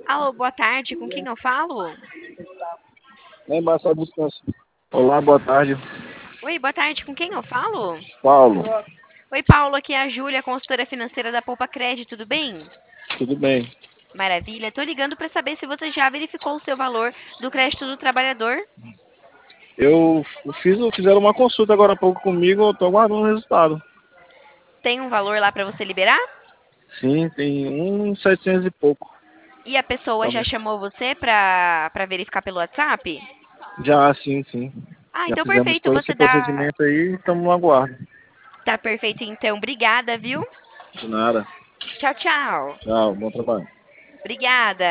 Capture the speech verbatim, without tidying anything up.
Alô, boa tarde, com quem eu falo? Lá embaixo só descanso. Olá, boa tarde. Oi, boa tarde, com quem eu falo? Paulo, Oi, Paulo, aqui é a Júlia, consultora financeira da Poupa Crédito, tudo bem? tudo bem? Maravilha, tô ligando para saber se você já verificou o seu valor do crédito do trabalhador. Eu fiz, fizeram uma consulta agora há pouco comigo, eu tô aguardando o resultado. Tem um valor lá para você liberar? Sim, tem um setecentos e pouco. E a pessoa Tá já bom. chamou você para para verificar pelo WhatsApp? Já, sim, sim. Ah, Já então fizemos perfeito, todo você esse dá. procedimento aí e estamos no aguardo. Tá perfeito então, obrigada, viu? De nada. Tchau, tchau. Tchau, bom trabalho. Obrigada.